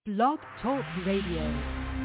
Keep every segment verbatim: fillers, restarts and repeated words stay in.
Blog Talk Radio.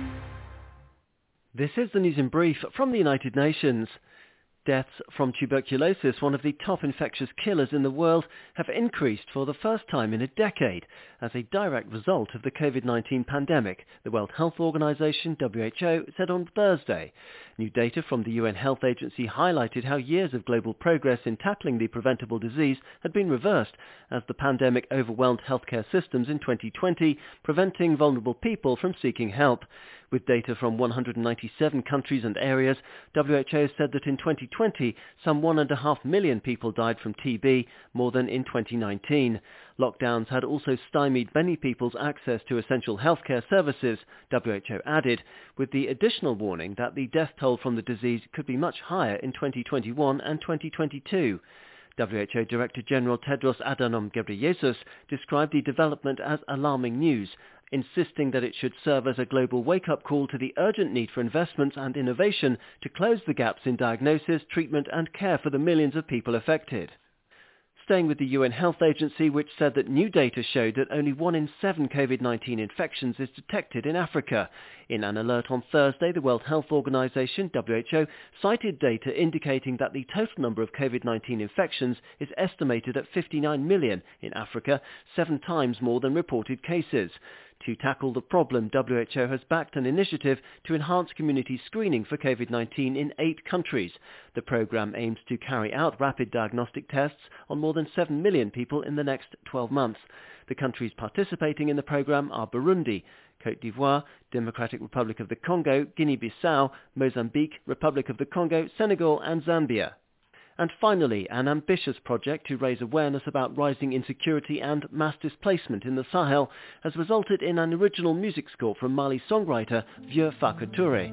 This is the news in brief from the United Nations. Deaths from tuberculosis, one of the top infectious killers in the world, have increased for the first time in a decade as a direct result of the covid nineteen pandemic, the World Health Organization, W H O, said on Thursday. New data from the U N Health Agency highlighted how years of global progress in tackling the preventable disease had been reversed as the pandemic overwhelmed healthcare systems in twenty twenty, preventing vulnerable people from seeking help. With data from one hundred ninety-seven countries and areas, W H O said that in twenty twenty, some one and a half million people died from T B, more than in twenty nineteen. Lockdowns had also stymied many people's access to essential healthcare services, W H O added, with the additional warning that the death toll from the disease could be much higher in twenty twenty-one and twenty twenty-two. W H O Director General Tedros Adhanom Ghebreyesus described the development as alarming news, insisting that it should serve as a global wake-up call to the urgent need for investments and innovation to close the gaps in diagnosis, treatment and care for the millions of people affected. Staying with the U N Health Agency, which said that new data showed that only one in seven covid nineteen infections is detected in Africa. In an alert on Thursday, the World Health Organization, W H O, cited data indicating that the total number of covid nineteen infections is estimated at fifty-nine million in Africa, seven times more than reported cases. To tackle the problem, W H O has backed an initiative to enhance community screening for covid nineteen in eight countries. The program aims to carry out rapid diagnostic tests on more than seven million people in the next twelve months. The countries participating in the program are Burundi, Côte d'Ivoire, Democratic Republic of the Congo, Guinea-Bissau, Mozambique, Republic of the Congo, Senegal and Zambia. And finally, an ambitious project to raise awareness about rising insecurity and mass displacement in the Sahel has resulted in an original music score from Mali songwriter Vieux Farka Touré.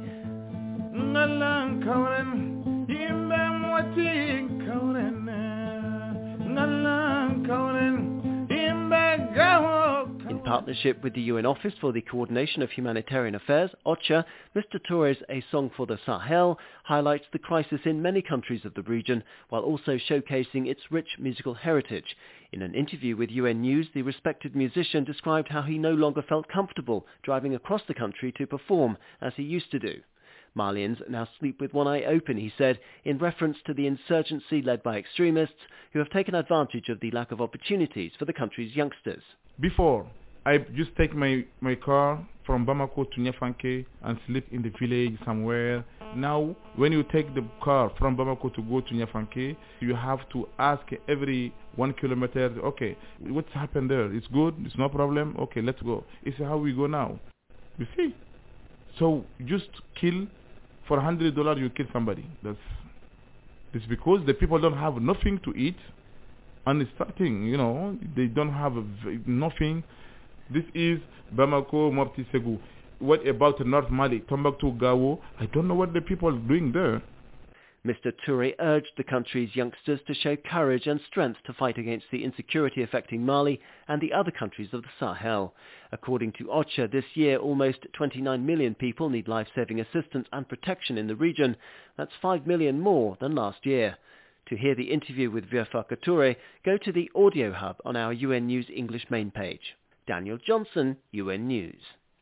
In partnership with the U N Office for the Coordination of Humanitarian Affairs, OCHA, Mister Touré's A Song for the Sahel highlights the crisis in many countries of the region, while also showcasing its rich musical heritage. In an interview with U N News, the respected musician described how he no longer felt comfortable driving across the country to perform, as he used to do. Malians now sleep with one eye open, he said, in reference to the insurgency led by extremists who have taken advantage of the lack of opportunities for the country's youngsters. Before, I just take my, my car from Bamako to Niafanke and sleep in the village somewhere. Now, when you take the car from Bamako to go to Niafanke, you have to ask every one kilometer, okay, what's happened there? It's good? It's no problem? Okay, let's go. It's how we go now. You see? So, just kill, for one hundred dollars you kill somebody. That's, that's because the people don't have nothing to eat. And it's starting, you know, they don't have a, nothing. This is Bamako, Mopti, Segou. What about North Mali, Tombouctou, Gao? I don't know what the people are doing there. Mister Touré urged the country's youngsters to show courage and strength to fight against the insecurity affecting Mali and the other countries of the Sahel. According to OCHA, this year almost twenty-nine million people need life-saving assistance and protection in the region. That's five million more than last year. To hear the interview with Vieux Farka Touré, go to the Audio Hub on our U N News English main page. Daniel Johnson, U N News.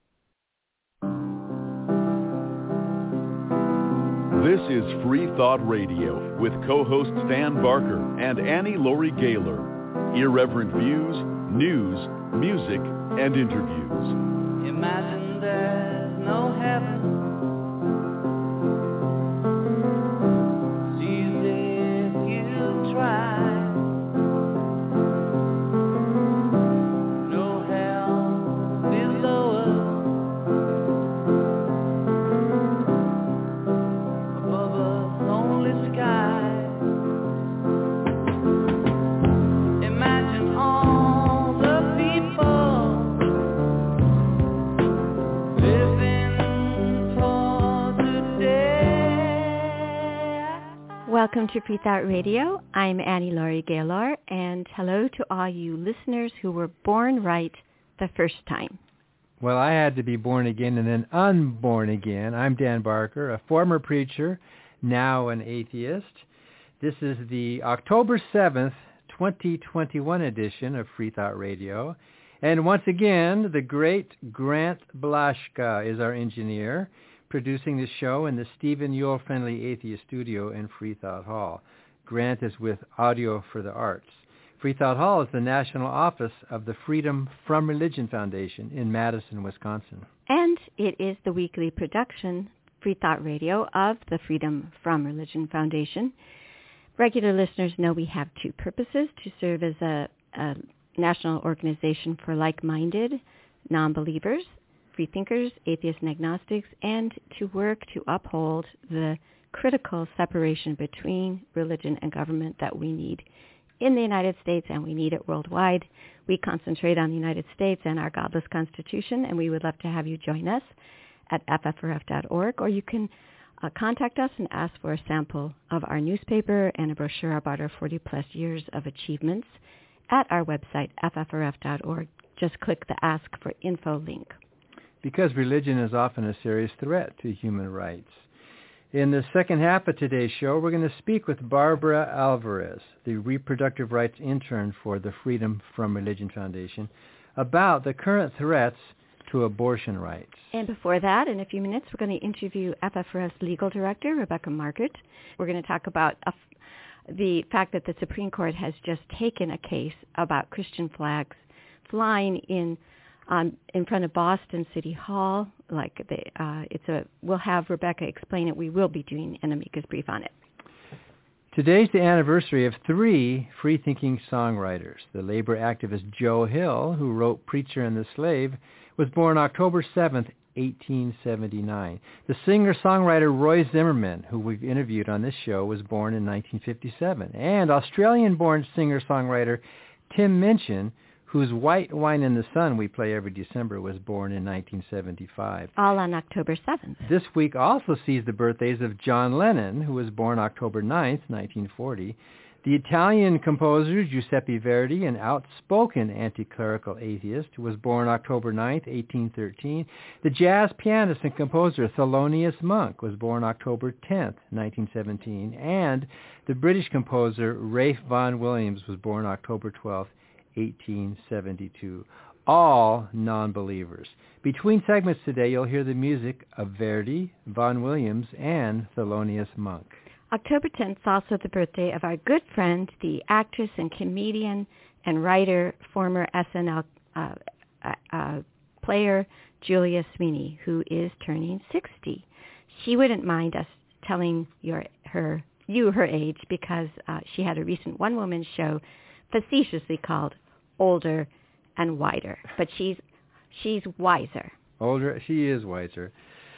This is Free Thought Radio with co-host Stan Barker and Annie Laurie Gaylor. Irreverent views, news, music, and interviews. Imagine there's no heaven. Welcome to Free Thought Radio. I'm Annie Laurie Gaylor, and hello to all you listeners who were born right the first time. Well, I had to be born again and then unborn again. I'm Dan Barker, a former preacher, now an atheist. This is the October seventh, twenty twenty-one edition of Free Thought Radio, And once again, the great Grant Blashka is our engineer, producing the show in the Stephen Yule Friendly Atheist Studio in Freethought Hall. Grant is with Audio for the Arts. Freethought Hall is the national office of the Freedom from Religion Foundation in Madison, Wisconsin. And it is the weekly production, Freethought Radio, of the Freedom from Religion Foundation. Regular listeners know we have two purposes: to serve as a, a national organization for like-minded non-believers, freethinkers, atheists, and agnostics, and to work to uphold the critical separation between religion and government that we need in the United States, and we need it worldwide. We concentrate on the United States and our godless Constitution, and we would love to have you join us at F F R F dot org, or you can uh, contact us and ask for a sample of our newspaper and a brochure about our forty-plus years of achievements at our website, F F R F dot org. Just click the Ask for Info link. Because religion is often a serious threat to human rights. In the second half of today's show, we're going to speak with Barbara Alvarez, the reproductive rights intern for the Freedom from Religion Foundation, about the current threats to abortion rights. And before that, in a few minutes, we're going to interview F F R F's legal director, Rebecca Margaret. We're going to talk about a, the fact that the Supreme Court has just taken a case about Christian flags flying in Um, in front of Boston City Hall. Like they, uh, it's a. We'll have Rebecca explain it. We will be doing an amicus brief on it. Today's the anniversary of three free-thinking songwriters. The labor activist Joe Hill, who wrote Preacher and the Slave, was born October seventh, eighteen seventy-nine. The singer-songwriter Roy Zimmerman, who we've interviewed on this show, was born in nineteen fifty-seven. And Australian-born singer-songwriter Tim Minchin, whose White Wine in the Sun we play every December, was born in nineteen seventy-five. All on October seventh. This week also sees the birthdays of John Lennon, who was born October ninth, nineteen forty, the Italian composer Giuseppe Verdi, an outspoken anti-clerical atheist, who was born October ninth, eighteen thirteen. The jazz pianist and composer Thelonious Monk was born October tenth, nineteen seventeen. And the British composer Ralph Vaughan Williams was born October twelfth, eighteen seventy-two. All non-believers. Between segments today, you'll hear the music of Verdi, Vaughan Williams, and Thelonious Monk. October tenth is also the birthday of our good friend, the actress and comedian and writer, former S N L uh, uh, uh, player Julia Sweeney, who is turning sixty. She wouldn't mind us telling your her you her age because uh, she had a recent one-woman show facetiously called Older and Wider, but she's she's wiser. Older, she is wiser.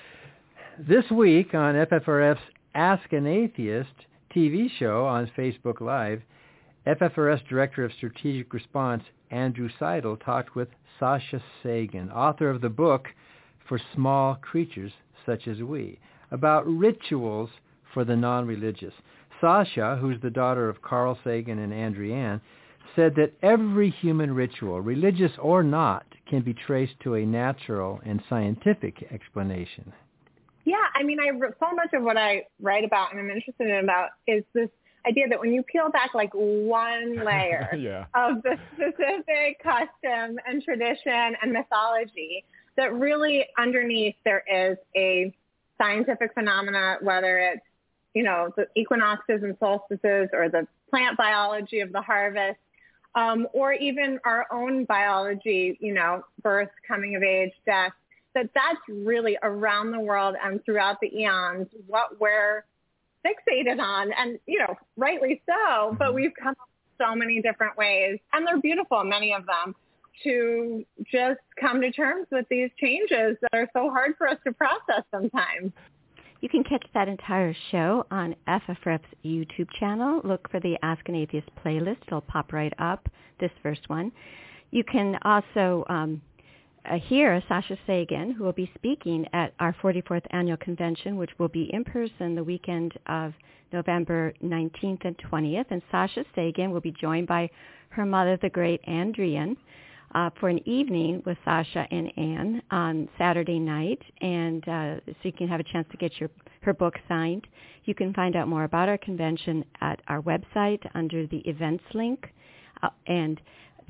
This week on F F R F's Ask an Atheist T V show on Facebook Live, F F R S Director of Strategic Response Andrew Seidel talked with Sasha Sagan, author of the book For Small Creatures Such as We, about rituals for the non-religious. Sasha, who's the daughter of Carl Sagan and Andreanne, said that every human ritual, religious or not, can be traced to a natural and scientific explanation. Yeah, I mean, I so much of what I write about and I'm interested in about is this idea that when you peel back like one layer yeah. of the specific custom and tradition and mythology, that really underneath there is a scientific phenomena, whether it's, you know, the equinoxes and solstices or the plant biology of the harvest, um, or even our own biology, you know, birth, coming of age, death, that that's really around the world and throughout the eons what we're fixated on. And, you know, rightly so, but we've come up with so many different ways, and they're beautiful, many of them, to just come to terms with these changes that are so hard for us to process sometimes. You can catch that entire show on F F R F's YouTube channel. Look for the Ask an Atheist playlist. It'll pop right up, this first one. You can also um, uh, hear Sasha Sagan, who will be speaking at our forty-fourth annual convention, which will be in person the weekend of November nineteenth and twentieth. And Sasha Sagan will be joined by her mother, the great Andreanne, Uh, for an evening with Sasha and Anne on Saturday night, and uh, so you can have a chance to get your her book signed. You can find out more about our convention at our website under the events link, uh, and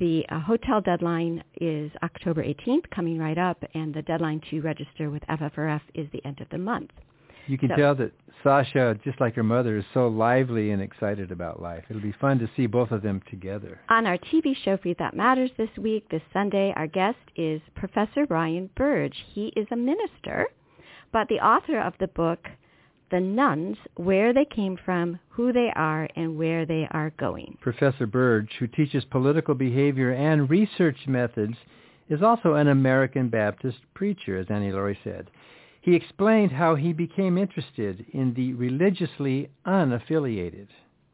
The uh, hotel deadline is October eighteenth, coming right up, and the deadline to register with F F R F is the end of the month. You can so, tell that Sasha, just like her mother, is so lively and excited about life. It'll be fun to see both of them together. On our T V show, Free Thought Matters, this week, this Sunday, our guest is Professor Brian Burge. He is a minister, but the author of the book, The Nuns, Where They Came From, Who They Are, and Where They Are Going. Professor Burge, who teaches political behavior and research methods, is also an American Baptist preacher, as Annie Laurie said. He explained how he became interested in the religiously unaffiliated.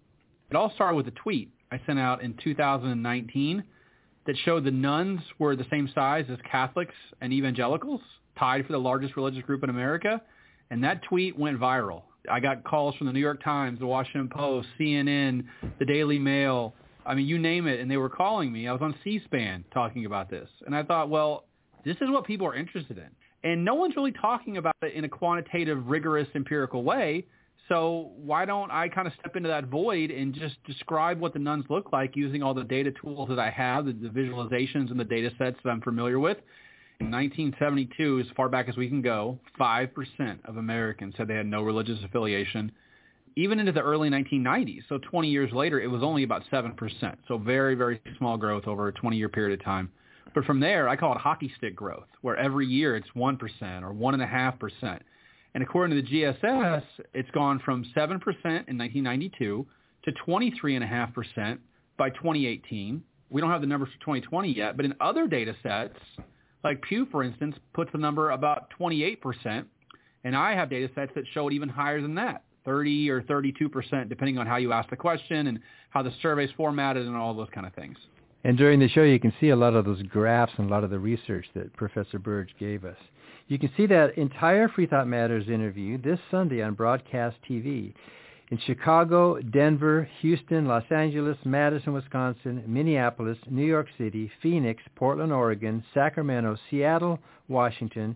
It all started with a tweet I sent out in two thousand nineteen that showed the nuns were the same size as Catholics and evangelicals, tied for the largest religious group in America, and that tweet went viral. I got calls from the New York Times, the Washington Post, C N N, the Daily Mail, I mean, you name it, and they were calling me. I was on C-SPAN talking about this, and I thought, well, this is what people are interested in. And no one's really talking about it in a quantitative, rigorous, empirical way. So why don't I kind of step into that void and just describe what the nuns look like using all the data tools that I have, the, the visualizations and the data sets that I'm familiar with. In nineteen seventy-two, as far back as we can go, five percent of Americans said they had no religious affiliation. Even into the early nineteen nineties, so twenty years later, it was only about seven percent. So very, very small growth over a twenty-year period of time. But from there, I call it hockey stick growth, where every year it's one percent or one point five percent. And according to the G S S, it's gone from seven percent in nineteen ninety-two to twenty-three point five percent by twenty eighteen. We don't have the numbers for twenty twenty yet, but in other data sets, like Pew, for instance, puts the number about twenty-eight percent, and I have data sets that show it even higher than that, thirty or thirty-two percent, depending on how you ask the question and how the survey's formatted and all those kind of things. And during the show, you can see a lot of those graphs and a lot of the research that Professor Burge gave us. You can see that entire Free Thought Matters interview this Sunday on Broadcast T V in Chicago, Denver, Houston, Los Angeles, Madison, Wisconsin, Minneapolis, New York City, Phoenix, Portland, Oregon, Sacramento, Seattle, Washington,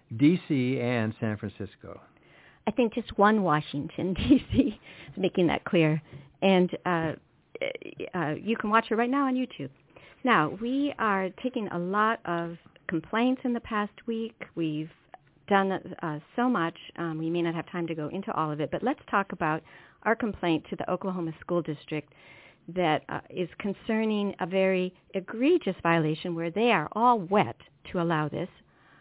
D C, and San Francisco. I think just one Washington, D C is making that clear. And uh, uh, you can watch it right now on YouTube. Now, we are taking a lot of complaints in the past week. We've done uh, so much. Um, we may not have time to go into all of it, but let's talk about our complaint to the Oklahoma School District that uh, is concerning a very egregious violation where they are all wet to allow this.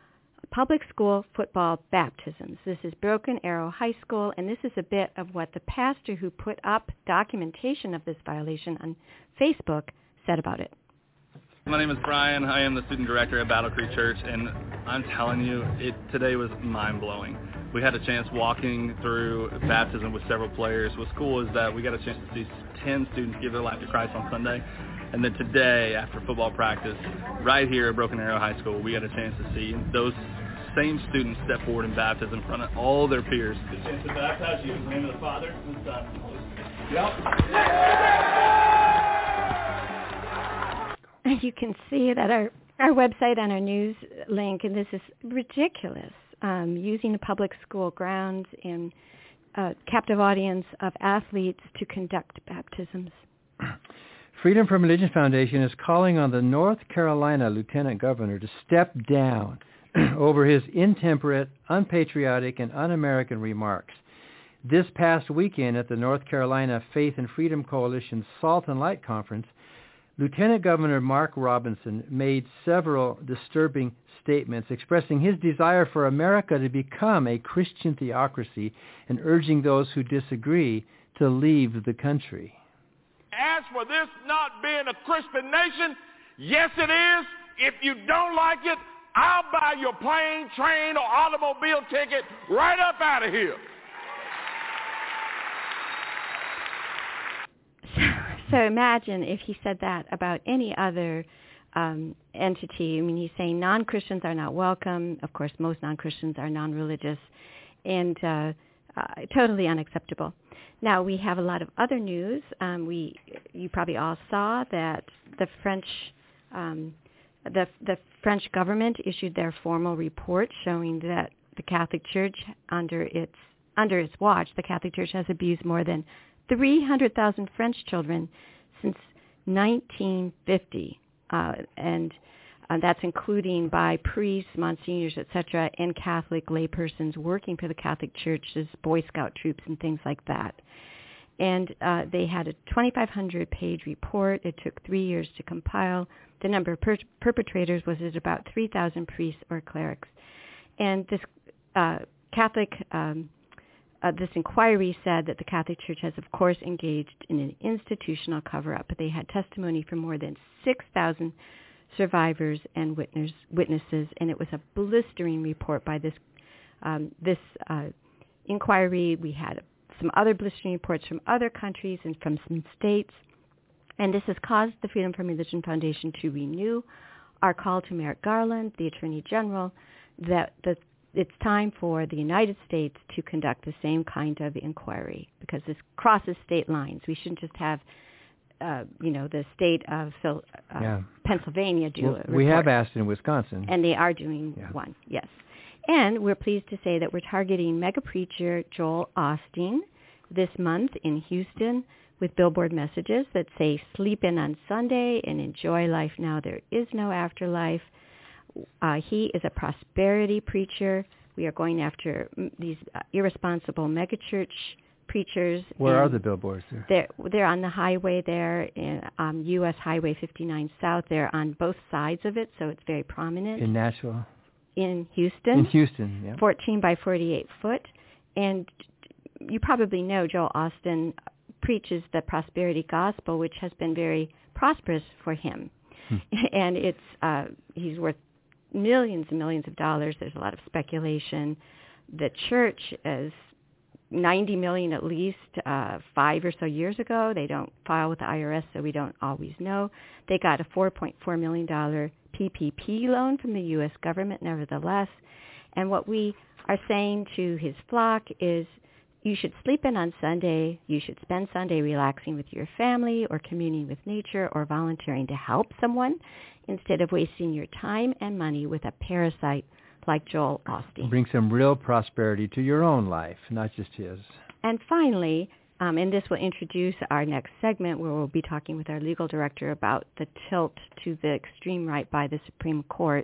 Public school football baptisms. This is Broken Arrow High School, and this is a bit of what the pastor who put up documentation of this violation on Facebook said about it. My name is Brian. I am the student director at Battle Creek Church, and I'm telling you, it today was mind-blowing. We had a chance walking through baptism with several players. What's cool is that we got a chance to see ten students give their life to Christ on Sunday. And then today, after football practice, right here at Broken Arrow High School, we got a chance to see those same students step forward in baptism in front of all their peers. The chance to baptize you in the name of the Father, and the Son, and the Holy Spirit. Yep. You can see it at our, our website on our news link, and this is ridiculous, um, using the public school grounds and a captive audience of athletes to conduct baptisms. Freedom from Religion Foundation is calling on the North Carolina Lieutenant Governor to step down over his intemperate, unpatriotic, and un-American remarks. This past weekend at the North Carolina Faith and Freedom Coalition Salt and Light Conference, Lieutenant Governor Mark Robinson made several disturbing statements expressing his desire for America to become a Christian theocracy and urging those who disagree to leave the country. As for this not being a Christian nation, yes it is. If you don't like it, I'll buy your plane, train, or automobile ticket right up out of here. So, so imagine if he said that about any other um, entity. I mean, he's saying non-Christians are not welcome. Of course, most non-Christians are non-religious, and uh, uh, totally unacceptable. Now, we have a lot of other news. Um, we, you probably all saw that the French, um, the the French government issued their formal report showing that the Catholic Church, under its under its watch, the Catholic Church has abused more than three hundred thousand French children since nineteen fifty. uh, and uh, that's including by priests, monsignors, et cetera, and Catholic laypersons working for the Catholic Church as Boy Scout troops and things like that. And uh, they had a twenty-five hundred page report. It took three years to compile. The number of per- perpetrators was at about three thousand priests or clerics. And this uh, Catholic, um, uh, this inquiry said that the Catholic Church has, of course, engaged in an institutional cover-up. But they had testimony from more than six thousand survivors and witness, witnesses, and it was a blistering report by this um, this uh, inquiry. We had some other blistering reports from other countries and from some states. And this has caused the Freedom from Religion Foundation to renew our call to Merrick Garland, the Attorney General, that the, it's time for the United States to conduct the same kind of inquiry, because this crosses state lines. We shouldn't just have, uh, you know, the state of uh, yeah. Pennsylvania do well, a report. We have asked in Wisconsin. And they are doing yeah. one, yes. And we're pleased to say that we're targeting mega preacher Joel Osteen this month in Houston with billboard messages that say, sleep in on Sunday and enjoy life now. There is no afterlife. Uh, he is a prosperity preacher. We are going after these uh, irresponsible megachurch preachers. Where are the billboards there? They're, they're on the highway there, in um, U S Highway fifty-nine South. They're on both sides of it, so it's very prominent. In Nashville? In Houston. In Houston, yeah. fourteen by forty-eight foot. And you probably know Joel Osteen preaches the prosperity gospel, which has been very prosperous for him. Hmm. And it's uh, he's worth millions and millions of dollars. There's a lot of speculation. The church is ninety million at least uh, five or so years ago. They don't file with the I R S, so we don't always know. They got a four point four million dollars P P P loan from the U S government, nevertheless. And what we are saying to his flock is, you should sleep in on Sunday. You should spend Sunday relaxing with your family or communing with nature or volunteering to help someone instead of wasting your time and money with a parasite like Joel Osteen. Bring some real prosperity to your own life, not just his. And finally, um, and this will introduce our next segment where we'll be talking with our legal director about the tilt to the extreme right by the Supreme Court.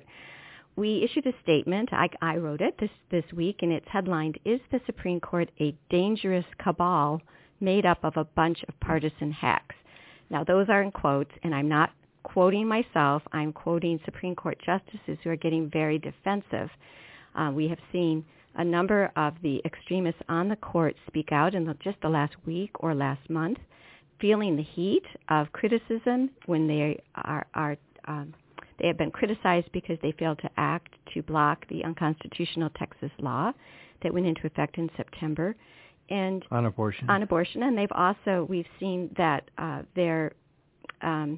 We issued a statement, I, I wrote it this, this week, and it's headlined, Is the Supreme Court a Dangerous Cabal Made Up of a Bunch of Partisan Hacks? Now, those are in quotes, and I'm not quoting myself. I'm quoting Supreme Court justices who are getting very defensive. Uh, we have seen a number of the extremists on the court speak out in the, just the last week or last month, feeling the heat of criticism when they are, are um, They have been criticized because they failed to act to block the unconstitutional Texas law that went into effect in September, and on abortion. On abortion, and they've also we've seen that uh, their um,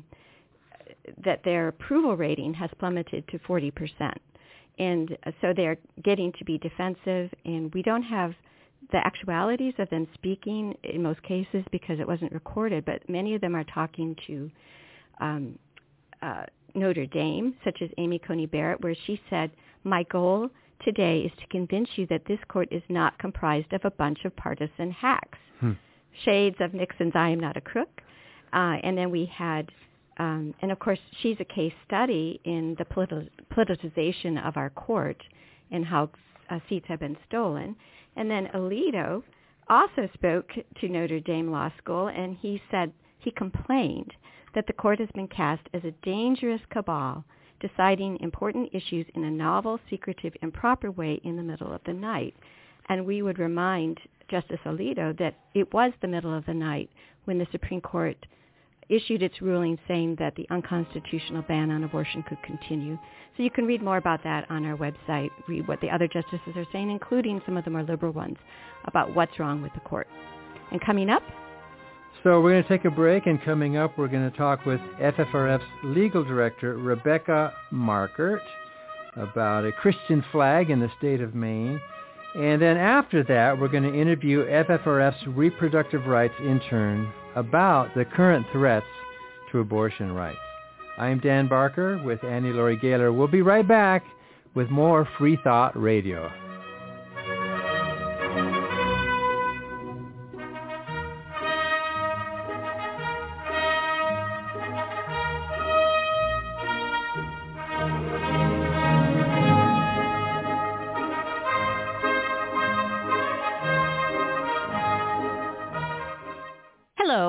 that their approval rating has plummeted to forty percent, and so they're getting to be defensive. And we don't have the actualities of them speaking in most cases because it wasn't recorded, but many of them are talking to Um, uh, Notre Dame, such as Amy Coney Barrett, where she said, my goal today is to convince you that this court is not comprised of a bunch of partisan hacks. Hmm. Shades of Nixon's I am not a crook. Uh, and then we had, um, and of course, she's a case study in the politi- politicization of our court and how uh, seats have been stolen. And then Alito also spoke to Notre Dame Law School, and he said, he complained that the court has been cast as a dangerous cabal deciding important issues in a novel, secretive, improper way in the middle of the night. And we would remind Justice Alito that it was the middle of the night when the Supreme Court issued its ruling saying that the unconstitutional ban on abortion could continue. So you can read more about that on our website, read what the other justices are saying, including some of the more liberal ones, about what's wrong with the court. And coming up, So we're going to take a break, and coming up, we're going to talk with F F R F's legal director, Rebecca Markert, about a Christian flag in the state of Maine. And then after that, we're going to interview F F R F's reproductive rights intern about the current threats to abortion rights. I'm Dan Barker with Annie Laurie Gaylor. We'll be right back with more Free Thought Radio.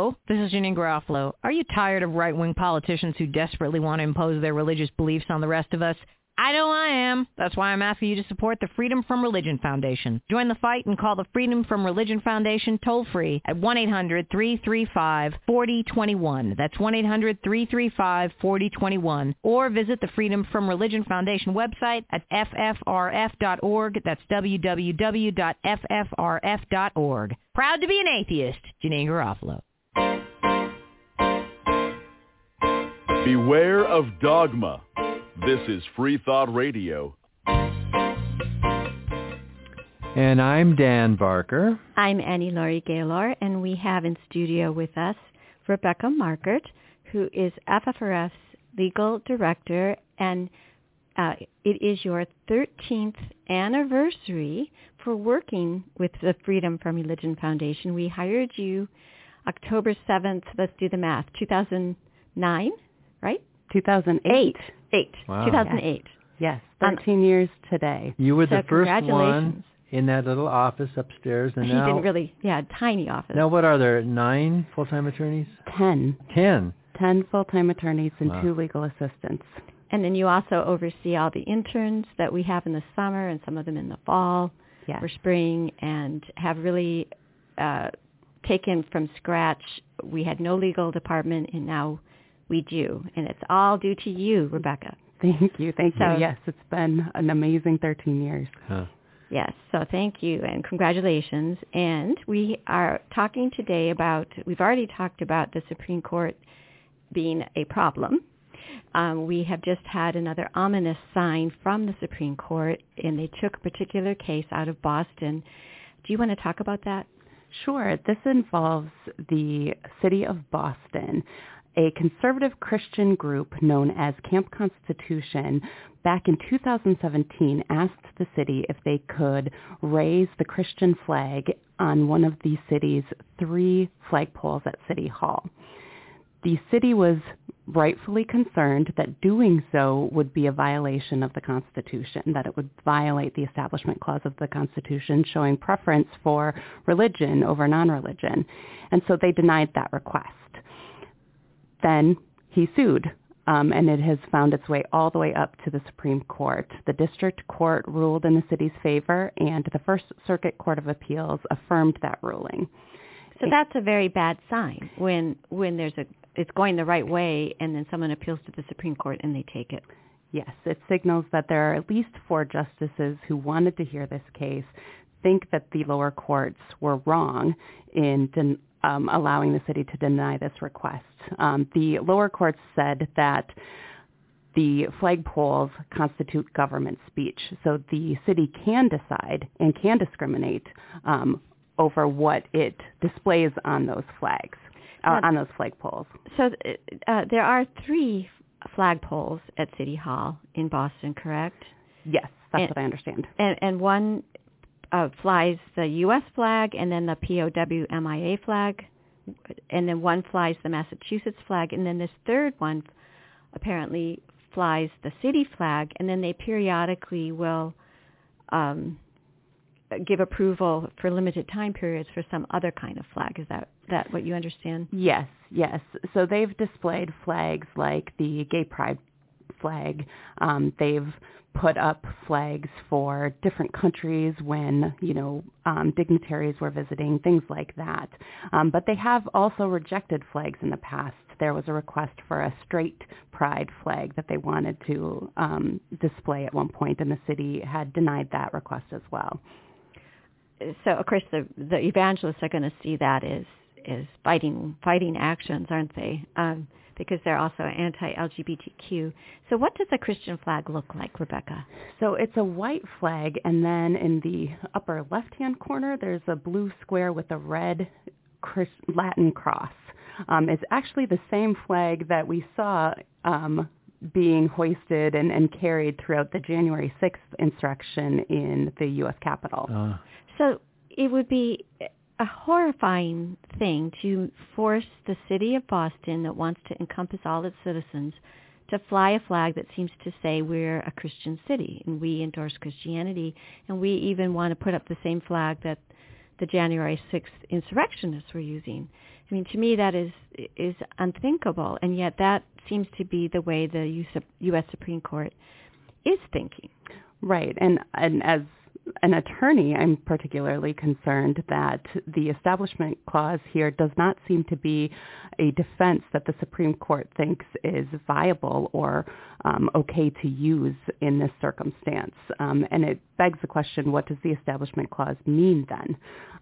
Hello, this is Janine Garofalo. Are you tired of right-wing politicians who desperately want to impose their religious beliefs on the rest of us? I know I am. That's why I'm asking you to support the Freedom From Religion Foundation. Join the fight and call the Freedom From Religion Foundation toll-free at one eight hundred three three five four zero two one. That's one eight hundred three three five four zero two one. Or visit the Freedom From Religion Foundation website at f f r f dot org. That's w w w dot f f r f dot org. Proud to be an atheist, Janine Garofalo. Beware of dogma. This is Free Thought Radio. And I'm Dan Barker. I'm Annie Laurie Gaylor, and we have in studio with us Rebecca Markert, who is F F R F's legal director, and uh, it is your thirteenth anniversary for working with the Freedom From Religion Foundation. We hired you October seventh, let's do the math, two thousand nine, right? two thousand eight. Eight. Wow. two thousand eight. Yes, thirteen um, years today. You were so the first one in that little office upstairs. And he now, didn't really, yeah, tiny office. Now what are there, nine full-time attorneys? Ten. Ten. Ten full-time attorneys and wow. two legal assistants. And then you also oversee all the interns that we have in the summer and some of them in the fall yes. or spring, and have really uh, taken from scratch. We had no legal department, and now we do, and it's all due to you, Rebecca. Thank you, thank so, you. Yes, it's been an amazing thirteen years. Huh. Yes, so thank you and congratulations. And we are talking today about, we've already talked about the Supreme Court being a problem. Um, we have just had another ominous sign from the Supreme Court, and they took a particular case out of Boston. Do you want to talk about that? Sure. This involves the city of Boston. A conservative Christian group known as Camp Constitution back in two thousand seventeen asked the city if they could raise the Christian flag on one of the city's three flagpoles at City Hall. The city was rightfully concerned that doing so would be a violation of the Constitution, that it would violate the Establishment Clause of the Constitution, showing preference for religion over non-religion. And so they denied that request. Then he sued, um, and it has found its way all the way up to the Supreme Court. The district court ruled in the city's favor, and the First Circuit Court of Appeals affirmed that ruling. So that's a very bad sign when when there's a it's going the right way, and then someone appeals to the Supreme Court and they take it. Yes, it signals that there are at least four justices who wanted to hear this case think that the lower courts were wrong in den- um, allowing the city to deny this request. Um, the lower courts said that the flagpoles constitute government speech, so the city can decide and can discriminate um, over what it displays on those flags, uh, on those flagpoles. So uh, there are three flagpoles at City Hall in Boston, correct? Yes, that's and, what I understand. And, and one uh, flies the U S flag, and then the P O W M I A flag, and then one flies the Massachusetts flag, and then this third one apparently flies the city flag, and then they periodically will um, give approval for limited time periods for some other kind of flag. Is that, that what you understand? Yes, yes. So they've displayed flags like the Gay Pride flag. Um, they've put up flags for different countries when, you know, um, dignitaries were visiting, things like that. Um, but they have also rejected flags in the past. There was a request for a straight pride flag that they wanted to um, display at one point, and the city had denied that request as well. So, of course, the, the evangelists are going to see that as, as fighting fighting actions, aren't they? Um, because they're also anti-L G B T Q. So what does a Christian flag look like, Rebecca? So it's a white flag, and then in the upper left-hand corner, there's a blue square with a red Christ- Latin cross. Um, it's actually the same flag that we saw um, being hoisted and, and carried throughout the January sixth insurrection in the U S Capitol. Uh. So it would be a horrifying thing to force the city of Boston, that wants to encompass all its citizens, to fly a flag that seems to say we're a Christian city and we endorse Christianity, and we even want to put up the same flag that the January sixth insurrectionists were using. I mean, to me, that is is unthinkable, and yet that seems to be the way the U S Supreme Court is thinking. Right, and and as an attorney, I'm particularly concerned that the Establishment Clause here does not seem to be a defense that the Supreme Court thinks is viable or um, okay to use in this circumstance. Um, and it begs the question, what does the Establishment Clause mean then?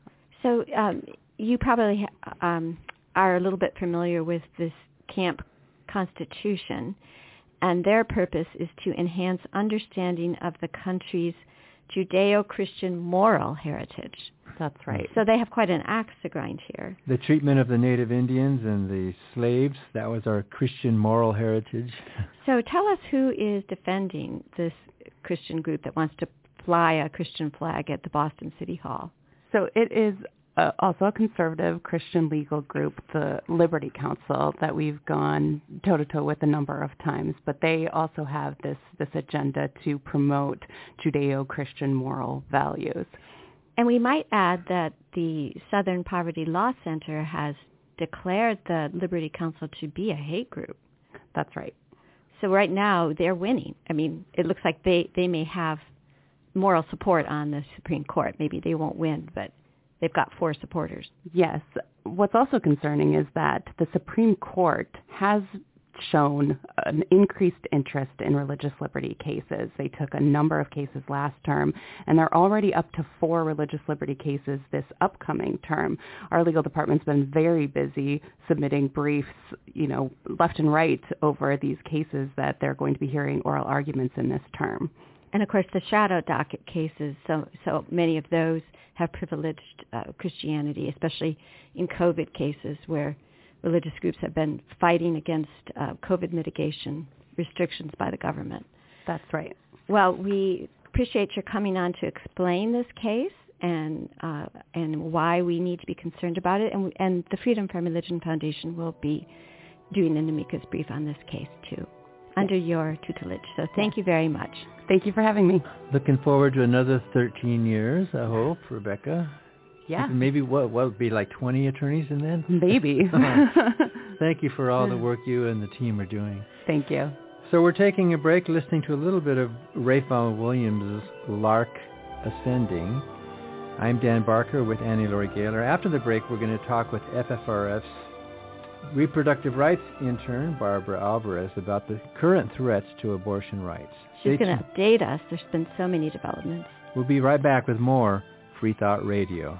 So um, you probably um, are a little bit familiar with this camp constitution, and their purpose is to enhance understanding of the country's Judeo-Christian moral heritage. That's right. So they have quite an axe to grind here. The treatment of the Native Indians and the slaves, that was our Christian moral heritage. So tell us who is defending this Christian group that wants to fly a Christian flag at the Boston City Hall. So it is uh, also a conservative Christian legal group, the Liberty Council, that we've gone toe-to-toe with a number of times. But they also have this, this agenda to promote Judeo-Christian moral values. And we might add that the Southern Poverty Law Center has declared the Liberty Council to be a hate group. That's right. So right now they're winning. I mean, it looks like they, they may have moral support on the Supreme Court. Maybe they won't win, but they've got four supporters. Yes. What's also concerning is that the Supreme Court has shown an increased interest in religious liberty cases. They took a number of cases last term, and they're already up to four religious liberty cases this upcoming term. Our legal department's been very busy submitting briefs, you know, left and right over these cases that they're going to be hearing oral arguments in this term. And of course, the shadow docket cases, so so many of those have privileged uh, Christianity, especially in COVID cases where religious groups have been fighting against uh, COVID mitigation restrictions by the government. That's right. Well, we appreciate your coming on to explain this case and uh, and why we need to be concerned about it. And, and the Freedom from Religion Foundation will be doing an amicus brief on this case, too, under your tutelage. So thank you very much. Thank you for having me. Looking forward to another thirteen years, I hope, Rebecca. Yeah. Maybe what what would be like twenty attorneys in that? Maybe. Thank you for all the work you and the team are doing. Thank you. So we're taking a break, listening to a little bit of Ralph Vaughan Williams' Lark Ascending. I'm Dan Barker with Annie Laurie Gaylor. After the break, we're going to talk with F F R F's reproductive rights intern, Barbara Alvarez, about the current threats to abortion rights. She's going to update us. There's been so many developments. We'll be right back with more Free Thought Radio.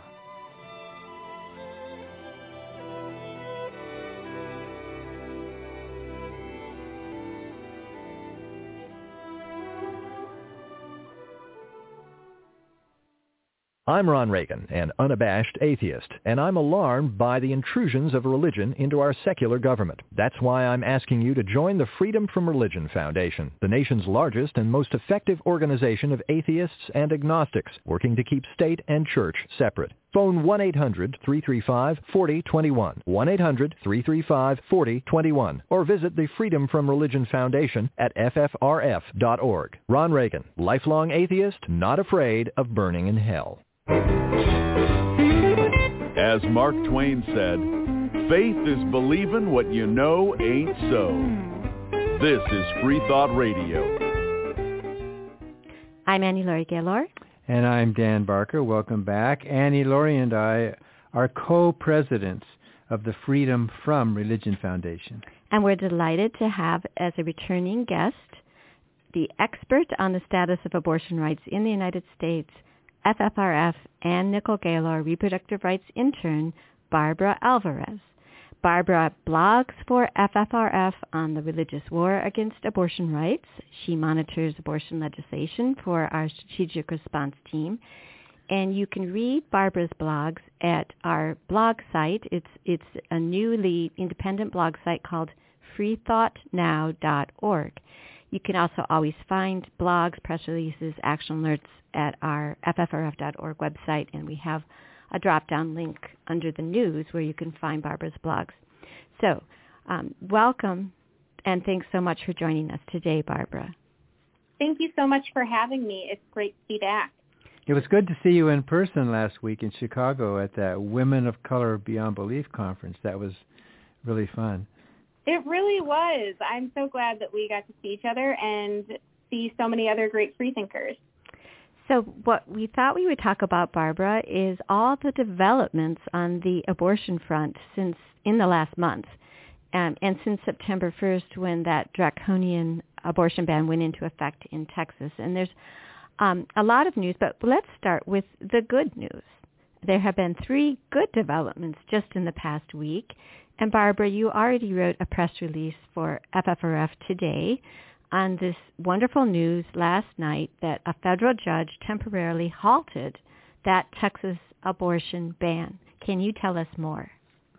I'm Ron Reagan, an unabashed atheist, and I'm alarmed by the intrusions of religion into our secular government. That's why I'm asking you to join the Freedom from Religion Foundation, the nation's largest and most effective organization of atheists and agnostics, working to keep state and church separate. Phone one eight hundred, three three five, four zero two one, one eight hundred, three three five, four zero two one, or visit the Freedom from Religion Foundation at F F R F dot org. Ron Reagan, lifelong atheist, not afraid of burning in hell. As Mark Twain said, faith is believing what you know ain't so. This is Free Thought Radio. I'm Annie Laurie Gaylor. And I'm Dan Barker. Welcome back. Annie Laurie and I are co-presidents of the Freedom from Religion Foundation. And we're delighted to have as a returning guest the expert on the status of abortion rights in the United States, F F R F and Nickel Gaylor reproductive rights intern, Barbara Alvarez. Barbara blogs for F F R F on the religious war against abortion rights. She monitors abortion legislation for our strategic response team. And you can read Barbara's blogs at our blog site. It's it's a newly independent blog site called free thought now dot org. You can also always find blogs, press releases, action alerts at our F F R F dot org website, and we have a drop-down link under the news where you can find Barbara's blogs. So um, welcome, and thanks so much for joining us today, Barbara. Thank you so much for having me. It's great to be back. It was good to see you in person last week in Chicago at that Women of Color Beyond Belief conference. That was really fun. It really was. I'm so glad that we got to see each other and see so many other great freethinkers. So what we thought we would talk about, Barbara, is all the developments on the abortion front since in the last month. Um, and since September first, when that draconian abortion ban went into effect in Texas. And there's um, a lot of news, but let's start with the good news. There have been three good developments just in the past week. And Barbara, you already wrote a press release for F F R F today on this wonderful news last night that a federal judge temporarily halted that Texas abortion ban. Can you tell us more?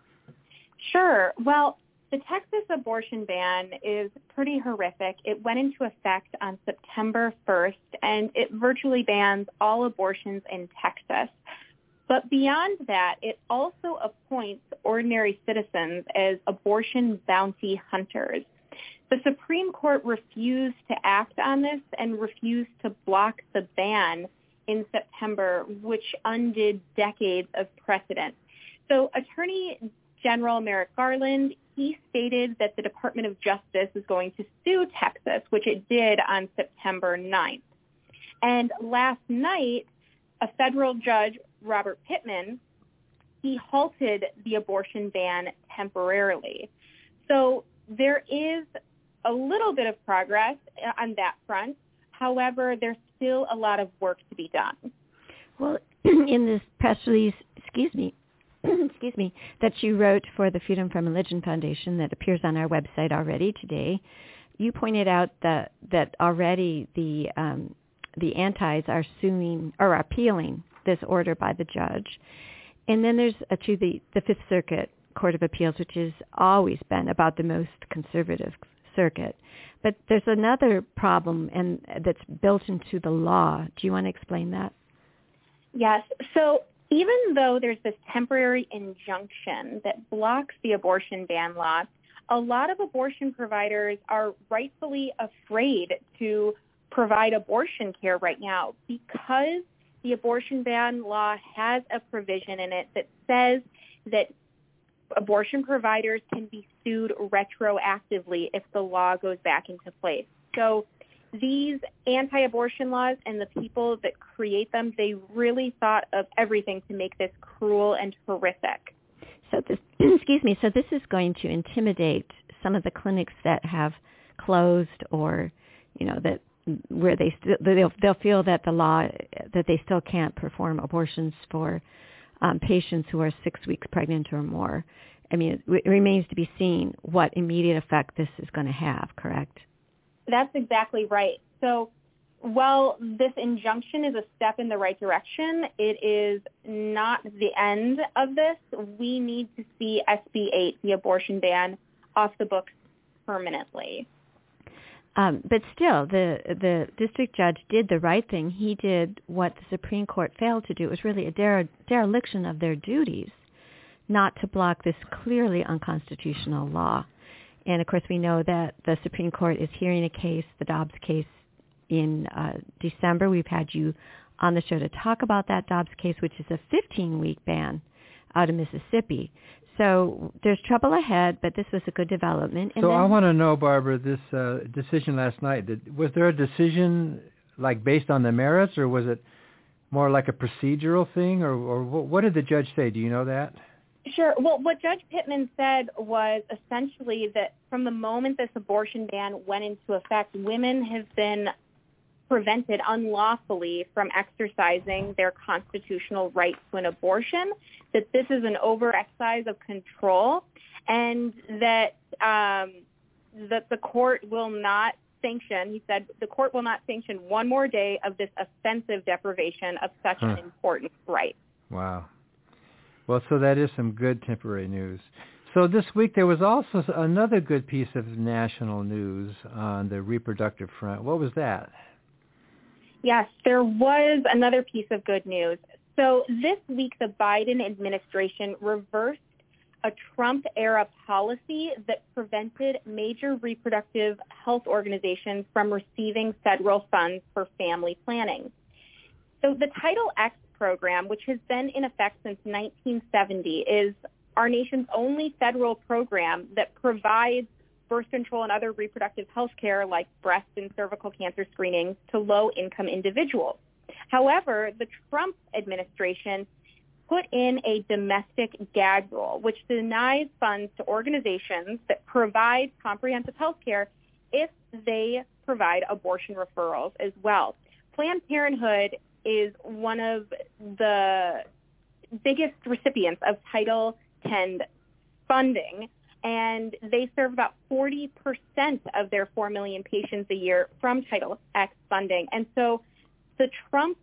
Sure. Well, the Texas abortion ban is pretty horrific. It went into effect on September first, and it virtually bans all abortions in Texas. But beyond that, it also appoints ordinary citizens as abortion bounty hunters. The Supreme Court refused to act on this and refused to block the ban in September, which undid decades of precedent. So Attorney General Merrick Garland, he stated that the Department of Justice is going to sue Texas, which it did on September ninth. And last night, a federal judge, Robert Pittman, he halted the abortion ban temporarily. So there is a little bit of progress on that front. However, there's still a lot of work to be done. Well, in this press release, excuse me, excuse me, that you wrote for the Freedom from Religion Foundation that appears on our website already today, you pointed out that that already the um, the antis are suing or are appealing this order by the judge. And then there's uh, to the, the Fifth Circuit Court of Appeals, which has always been about the most conservative circuit. But there's another problem and that's built into the law. Do you want to explain that? Yes. So even though there's this temporary injunction that blocks the abortion ban law, a lot of abortion providers are rightfully afraid to provide abortion care right now because the abortion ban law has a provision in it that says that abortion providers can be sued retroactively if the law goes back into place. So these anti-abortion laws and the people that create them, they really thought of everything to make this cruel and horrific. So this, excuse me, so this is going to intimidate some of the clinics that have closed or, you know, that where they st- they'll, they'll feel that the law, that they still can't perform abortions for um, patients who are six weeks pregnant or more. I mean, it, it remains to be seen what immediate effect this is going to have, correct? That's exactly right. So while this injunction is a step in the right direction, it is not the end of this. We need to see S B eight, the abortion ban, off the books permanently. Um, but still, the the district judge did the right thing. He did what the Supreme Court failed to do. It was really a dere- dereliction of their duties not to block this clearly unconstitutional law. And, of course, we know that the Supreme Court is hearing a case, the Dobbs case, in uh, December. We've had you on the show to talk about that Dobbs case, which is a fifteen-week ban out of Mississippi. So there's trouble ahead, but this was a good development. And so then, I want to know, Barbara, this uh, decision last night, did, was there a decision like based on the merits, or was it more like a procedural thing, or, or what, what did the judge say? Do you know that? Sure. Well, what Judge Pittman said was essentially that from the moment this abortion ban went into effect, women have been prevented unlawfully from exercising their constitutional right to an abortion, that this is an over-exercise of control, and that um, that the court will not sanction, he said, the court will not sanction one more day of this offensive deprivation of such huh. an important right. Wow. Well, so that is some good temporary news. So this week there was also another good piece of national news on the reproductive front. What was that? Yes, there was another piece of good news. So this week the Biden administration reversed a Trump-era policy that prevented major reproductive health organizations from receiving federal funds for family planning. So the Title X program, which has been in effect since nineteen seventy, is our nation's only federal program that provides birth control and other reproductive health care like breast and cervical cancer screenings to low-income individuals. However, the Trump administration put in a domestic gag rule, which denies funds to organizations that provide comprehensive health care if they provide abortion referrals as well. Planned Parenthood is one of the biggest recipients of Title X funding, and they serve about forty percent of their four million patients a year from Title X funding. And so the Trump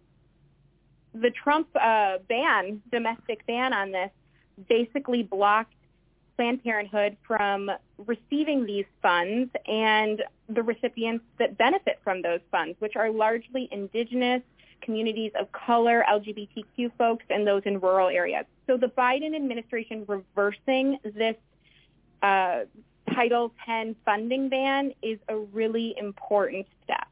the Trump uh, ban, domestic ban on this, basically blocked Planned Parenthood from receiving these funds and the recipients that benefit from those funds, which are largely indigenous, communities of color, L G B T Q folks, and those in rural areas. So the Biden administration reversing this uh, Title X funding ban is a really important step.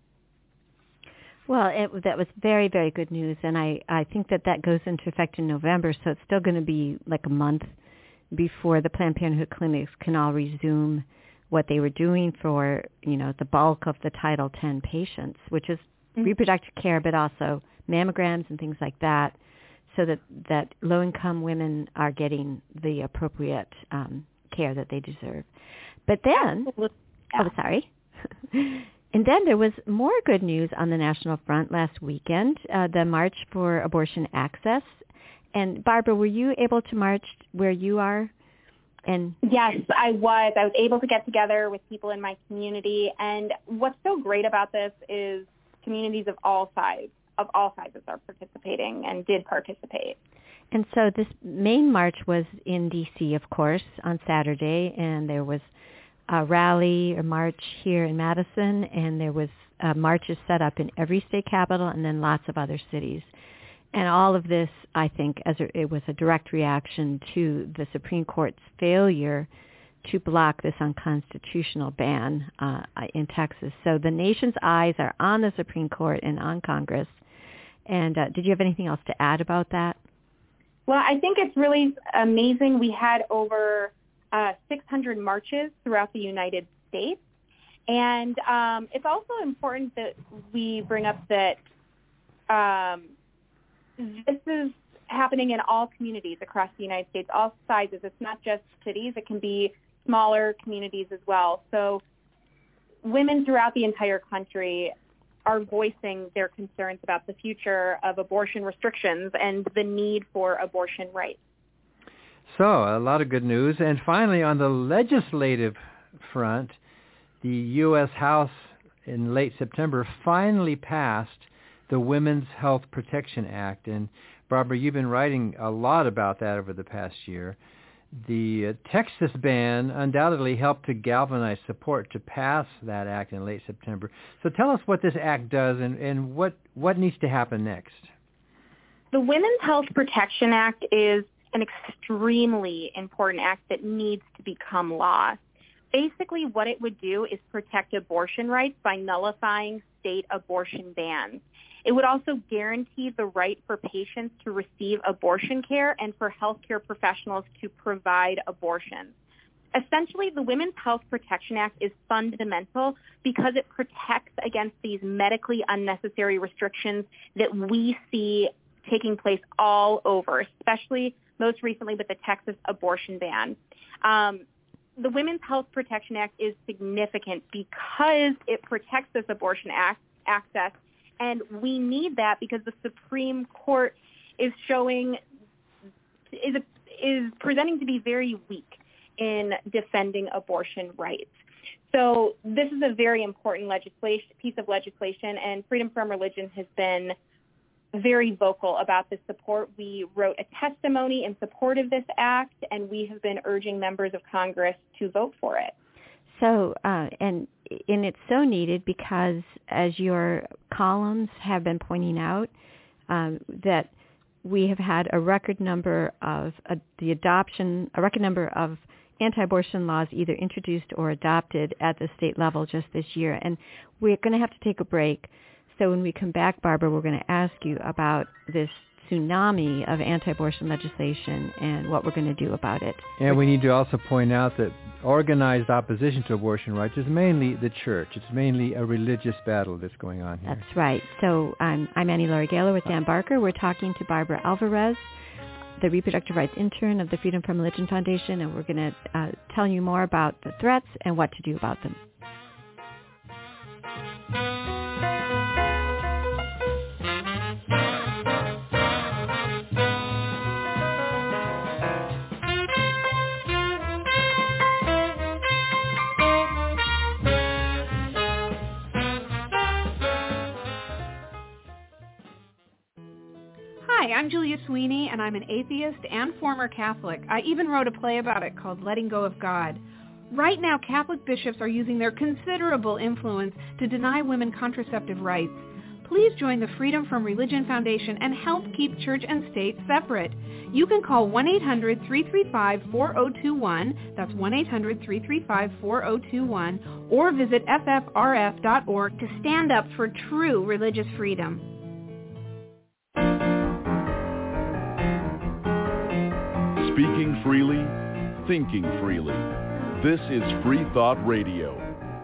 Well, it, that was very, very good news, and I, I think that that goes into effect in November, so it's still going to be like a month before the Planned Parenthood clinics can all resume what they were doing for, you know, the bulk of the Title X patients, which is mm-hmm. reproductive care, but also mammograms and things like that, so that, that low-income women are getting the appropriate um, care that they deserve. But then, Absolutely. oh, sorry. And then there was more good news on the national front last weekend, uh, the March for Abortion Access. And Barbara, were you able to march where you are? And yes, I was. I was able to get together with people in my community. And what's so great about this is communities of all sizes, of all sizes are participating and did participate. And so this main march was in D C, of course, on Saturday, and there was a rally or march here in Madison, and there was uh, marches set up in every state capital and then lots of other cities. And all of this, I think, as a, it was a direct reaction to the Supreme Court's failure to block this unconstitutional ban uh, in Texas. So the nation's eyes are on the Supreme Court and on Congress. And uh, did you have anything else to add about that? Well, I think it's really amazing. We had over Uh, six hundred marches throughout the United States. And um, it's also important that we bring up that um, this is happening in all communities across the United States, all sizes. It's not just cities. It can be smaller communities as well. So women throughout the entire country are voicing their concerns about the future of abortion restrictions and the need for abortion rights. So, a lot of good news. And finally, on the legislative front, the U S House in late September finally passed the Women's Health Protection Act. And Barbara, you've been writing a lot about that over the past year. The uh, Texas ban undoubtedly helped to galvanize support to pass that act in late September. So tell us what this act does and, and what, what needs to happen next. The Women's Health Protection Act is an extremely important act that needs to become law. Basically, what it would do is protect abortion rights by nullifying state abortion bans. It would also guarantee the right for patients to receive abortion care and for healthcare professionals to provide abortions. Essentially, the Women's Health Protection Act is fundamental because it protects against these medically unnecessary restrictions that we see taking place all over, especially most recently with the Texas abortion ban. Um, the Women's Health Protection Act is significant because it protects this abortion act, access, and we need that because the Supreme Court is showing, is, is presenting to be very weak in defending abortion rights. So this is a very important legislation, piece of legislation, and Freedom from Religion has been very vocal about this support. We wrote a testimony in support of this act, and we have been urging members of Congress to vote for it. So, uh, and and it's so needed because, as your columns have been pointing out, um, that we have had a record number of uh, the adoption, a record number of anti-abortion laws either introduced or adopted at the state level just this year. And we're going to have to take a break. So when we come back, Barbara, we're going to ask you about this tsunami of anti-abortion legislation and what we're going to do about it. And we need to also point out that organized opposition to abortion rights is mainly the church. It's mainly a religious battle that's going on here. That's right. So I'm, I'm Annie Laurie Gaylor with Dan Barker. We're talking to Barbara Alvarez, the reproductive rights intern of the Freedom from Religion Foundation, and we're going to uh, tell you more about the threats and what to do about them. Hi, I'm Julia Sweeney, and I'm an atheist and former Catholic. I even wrote a play about it called Letting Go of God. Right now, Catholic bishops are using their considerable influence to deny women contraceptive rights. Please join the Freedom from Religion Foundation and help keep church and state separate. You can call one eight hundred, three three five, four zero two one, that's one eight hundred, three three five, four zero two one, or visit f f r f dot org to stand up for true religious freedom. Speaking freely, thinking freely. This is Free Thought Radio.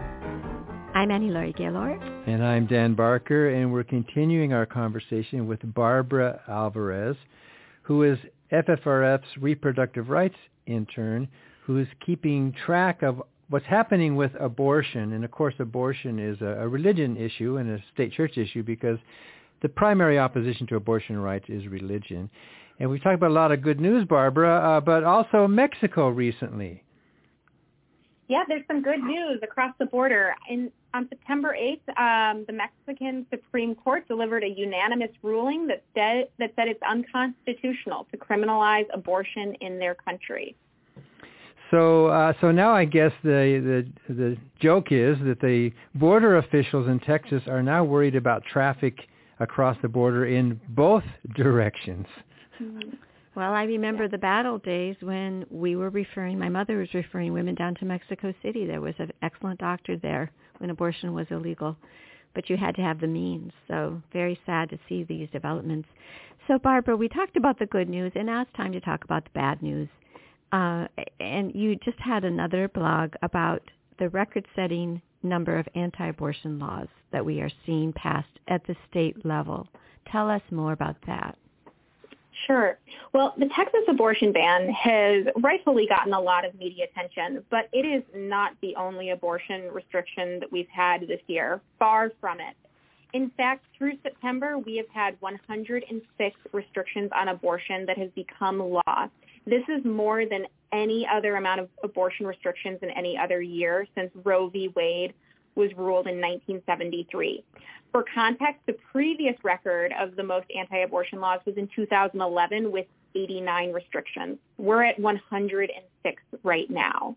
I'm Annie Laurie Gaylor. And I'm Dan Barker, and we're continuing our conversation with Barbara Alvarez, who is F F R F's reproductive rights intern, who is keeping track of what's happening with abortion. And of course, abortion is a, a religion issue and a state church issue because the primary opposition to abortion rights is religion. And we've talked about a lot of good news, Barbara, uh, but also Mexico recently. Yeah, there's some good news across the border. In, on September eighth, um, the Mexican Supreme Court delivered a unanimous ruling that said, that said it's unconstitutional to criminalize abortion in their country. So, uh, so now I guess the, the the joke is that the border officials in Texas are now worried about traffic across the border in both directions. Well, I remember the battle days when we were referring, my mother was referring women down to Mexico City. There was an excellent doctor there when abortion was illegal, but you had to have the means. So very sad to see these developments. So, Barbara, we talked about the good news, and now it's time to talk about the bad news. Uh, and you just had another blog about the record-setting number of anti-abortion laws that we are seeing passed at the state level. Tell us more about that. Sure. Well, the Texas abortion ban has rightfully gotten a lot of media attention, but it is not the only abortion restriction that we've had this year. Far from it. In fact, through September, we have had one hundred six restrictions on abortion that has become law. This is more than any other amount of abortion restrictions in any other year since Roe v. Wade was ruled in nineteen seventy-three. For context, the previous record of the most anti-abortion laws was in two thousand eleven with eighty-nine restrictions. We're at one hundred six right now.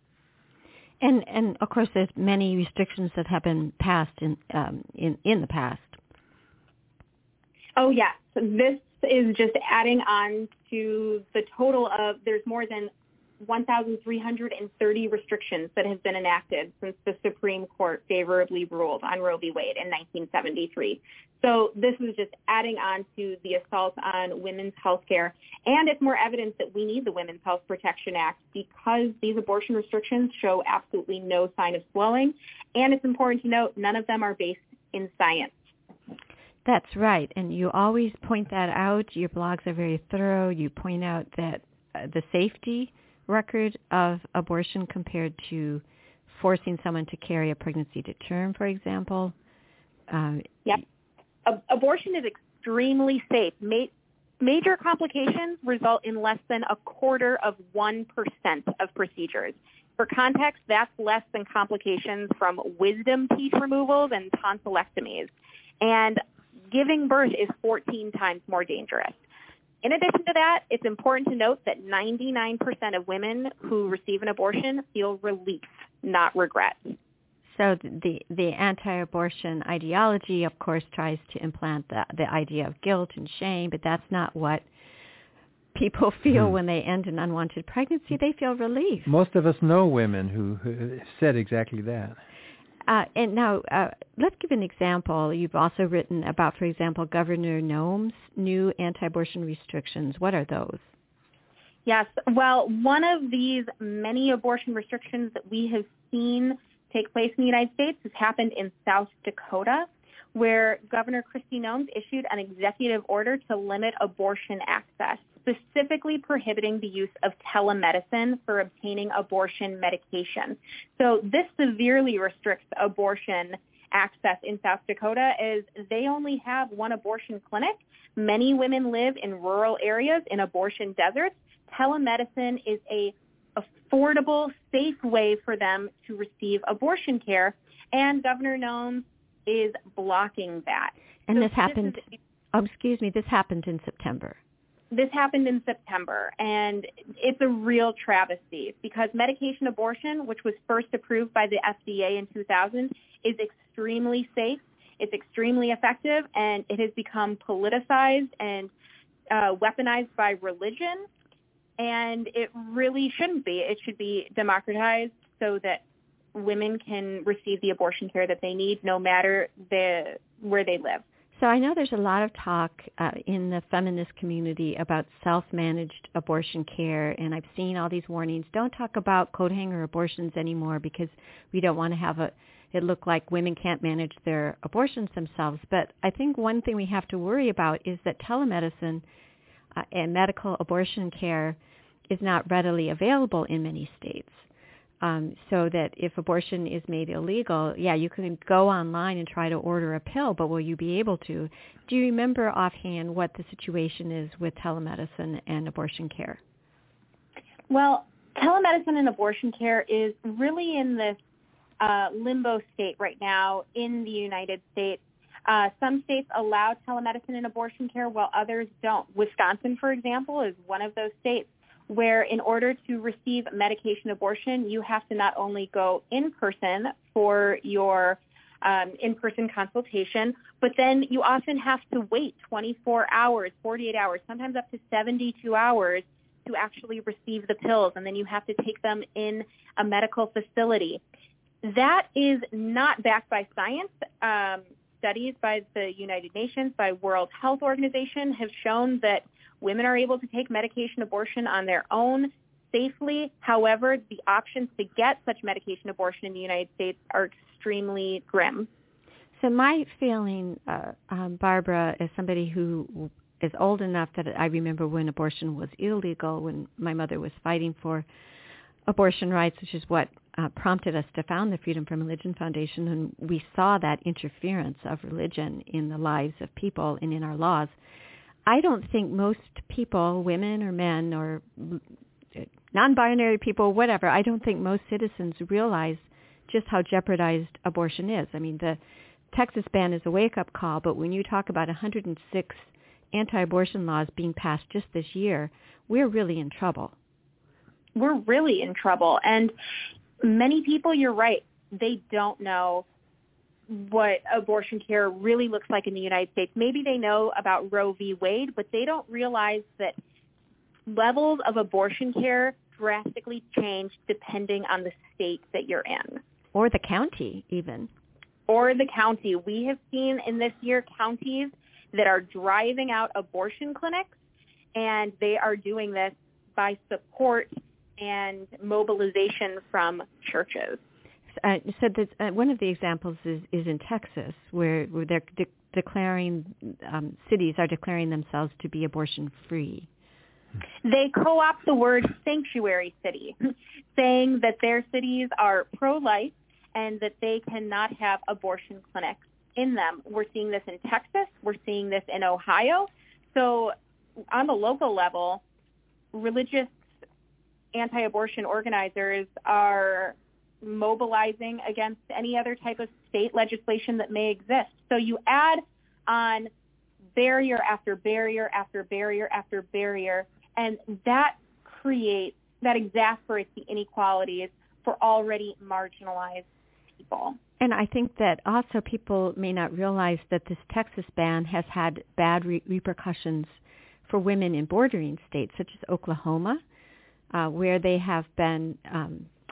And and of course, there's many restrictions that have been passed in um, in in the past. Oh yes, this is just adding on to the total of there's more than one thousand three hundred thirty restrictions that have been enacted since the Supreme Court favorably ruled on Roe v. Wade in nineteen seventy-three. So this is just adding on to the assault on women's health care. And it's more evidence that we need the Women's Health Protection Act because these abortion restrictions show absolutely no sign of slowing. And it's important to note none of them are based in science. That's right. And you always point that out. Your blogs are very thorough. You point out that uh, the safety record of abortion compared to forcing someone to carry a pregnancy to term, for example. Um, yep. A- abortion is extremely safe. Ma- major complications result in less than a quarter of one percent of procedures. For context, that's less than complications from wisdom teeth removals and tonsillectomies. And giving birth is fourteen times more dangerous. In addition to that, it's important to note that ninety-nine percent of women who receive an abortion feel relief, not regret. So the the anti-abortion ideology, of course, tries to implant the, the idea of guilt and shame, but that's not what people feel hmm. when they end an unwanted pregnancy. They feel relief. Most of us know women who, who said exactly that. Uh, and now, uh, let's give an example. You've also written about, for example, Governor Noem's new anti-abortion restrictions. What are those? Yes. Well, one of these many abortion restrictions that we have seen take place in the United States has happened in South Dakota, where Governor Kristi Noem issued an executive order to limit abortion access, specifically prohibiting the use of telemedicine for obtaining abortion medication. So this severely restricts abortion access in South Dakota, as they only have one abortion clinic. Many women live in rural areas in abortion deserts. Telemedicine is a affordable, safe way for them to receive abortion care, and Governor Noem is blocking that. And so this happened, this is, oh, excuse me, this happened in September. This happened in September, and it's a real travesty because medication abortion, which was first approved by the F D A in two thousand, is extremely safe, it's extremely effective, and it has become politicized and uh, weaponized by religion, and it really shouldn't be. It should be democratized so that women can receive the abortion care that they need no matter the, where they live. So I know there's a lot of talk uh, in the feminist community about self-managed abortion care, and I've seen all these warnings. Don't talk about coat hanger abortions anymore because we don't want to have a, it look like women can't manage their abortions themselves. But I think one thing we have to worry about is that telemedicine uh, and medical abortion care is not readily available in many states. Um, so that if abortion is made illegal, yeah, you can go online and try to order a pill, but will you be able to? Do you remember offhand what the situation is with telemedicine and abortion care? Well, telemedicine and abortion care is really in this uh, limbo state right now in the United States. Uh, some states allow telemedicine and abortion care while others don't. Wisconsin, for example, is one of those states where in order to receive medication abortion, you have to not only go in person for your um, in-person consultation, but then you often have to wait twenty-four hours, forty-eight hours, sometimes up to seventy-two hours to actually receive the pills, and then you have to take them in a medical facility. That is not backed by science. Um, studies by the United Nations, by World Health Organization, have shown that women are able to take medication abortion on their own safely. However, the options to get such medication abortion in the United States are extremely grim. So my feeling, uh, um, Barbara, as somebody who is old enough that I remember when abortion was illegal, when my mother was fighting for abortion rights, which is what uh, prompted us to found the Freedom from Religion Foundation, and we saw that interference of religion in the lives of people and in our laws. I don't think most people, women or men or non-binary people, whatever, I don't think most citizens realize just how jeopardized abortion is. I mean, the Texas ban is a wake-up call, but when you talk about one hundred six anti-abortion laws being passed just this year, we're really in trouble. We're really in trouble. And many people, you're right, they don't know what abortion care really looks like in the United States. Maybe they know about Roe v. Wade, but they don't realize that levels of abortion care drastically change depending on the state that you're in. Or the county, even. Or the county. We have seen in this year counties that are driving out abortion clinics, and they are doing this by support and mobilization from churches. Uh, so the, uh, one of the examples is, is in Texas, where, where they're de- declaring, um, cities are declaring themselves to be abortion-free. They co-opt the word sanctuary city, saying that their cities are pro-life and that they cannot have abortion clinics in them. We're seeing this in Texas. We're seeing this in Ohio. So on the local level, religious anti-abortion organizers are mobilizing against any other type of state legislation that may exist. So you add on barrier after barrier after barrier after barrier, and that creates, that exasperates the inequalities for already marginalized people. And I think that also people may not realize that this Texas ban has had bad re- repercussions for women in bordering states, such as Oklahoma, uh, where they have been um,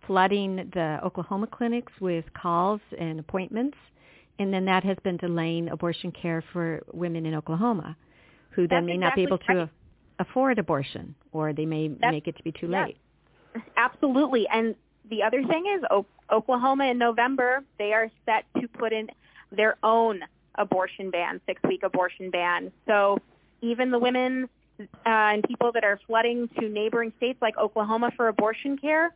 flooding the Oklahoma clinics with calls and appointments, and then that has been delaying abortion care for women in Oklahoma, who then That's may not be able exactly to right. afford abortion, or they may That's, make it to be too yeah, late. Absolutely. And the other thing is o- Oklahoma in November, they are set to put in their own abortion ban, six-week abortion ban. So even the women uh, and people that are flooding to neighboring states like Oklahoma for abortion care,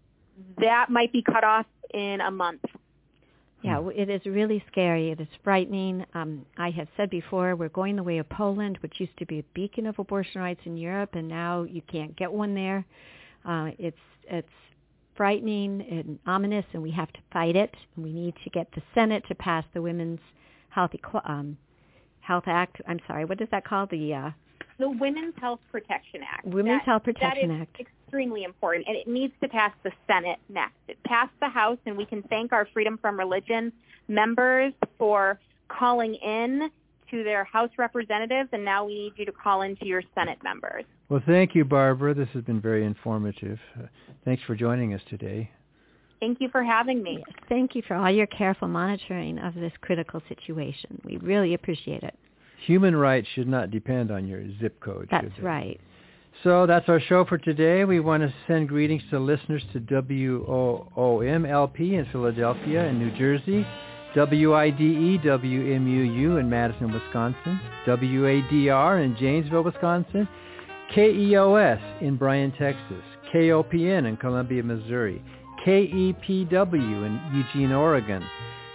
that might be cut off in a month. Yeah, it is really scary. It is frightening. Um, I have said before, we're going the way of Poland, which used to be a beacon of abortion rights in Europe, and now you can't get one there. Uh, it's it's frightening and ominous, and we have to fight it. And we need to get the Senate to pass the Women's Health um, Health Act. I'm sorry, what is that called? The uh, The Women's Health Protection Act. Women's that, Health Protection that is Act. Extremely important, and it needs to pass the Senate next. It passed the House, and we can thank our Freedom from Religion members for calling in to their House representatives, and now we need you to call in to your Senate members. Well, thank you, Barbara. This has been very informative. Uh, thanks for joining us today. Thank you for having me. Yes, thank you for all your careful monitoring of this critical situation. We really appreciate it. Human rights should not depend on your zip code. That's should they? right. So that's our show for today. We want to send greetings to listeners to W O O M L P in Philadelphia and New Jersey, W I D E W M U U in Madison, Wisconsin, W A D R in Janesville, Wisconsin, K E O S in Bryan, Texas, K O P N in Columbia, Missouri, K E P W in Eugene, Oregon,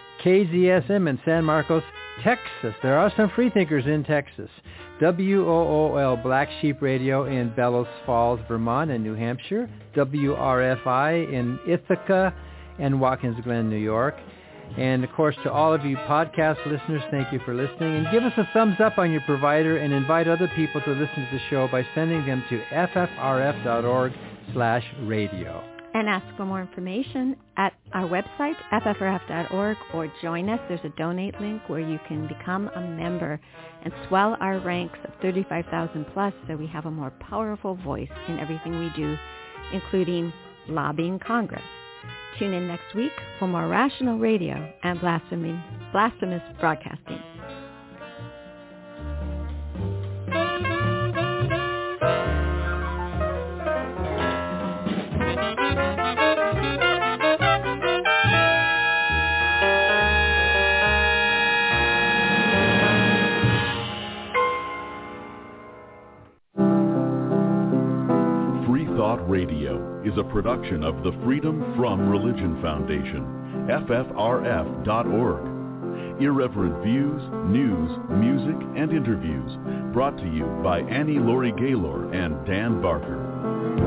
K Z S M in San Marcos, Texas. There are some freethinkers in Texas. W O O L Black Sheep Radio in Bellows Falls, Vermont and New Hampshire. W R F I in Ithaca and Watkins Glen, New York. And, of course, to all of you podcast listeners, thank you for listening. And give us a thumbs up on your provider and invite other people to listen to the show by sending them to f f r f dot org slash radio. And ask for more information at our website, f f r f dot org, or join us. There's a donate link where you can become a member and swell our ranks of thirty-five thousand plus so we have a more powerful voice in everything we do, including lobbying Congress. Tune in next week for more rational radio and blasphemy, blasphemous broadcasting. Radio is a production of the Freedom from Religion Foundation, F F R F dot org. Irreverent views, news, music, and interviews brought to you by Annie Laurie Gaylor and Dan Barker.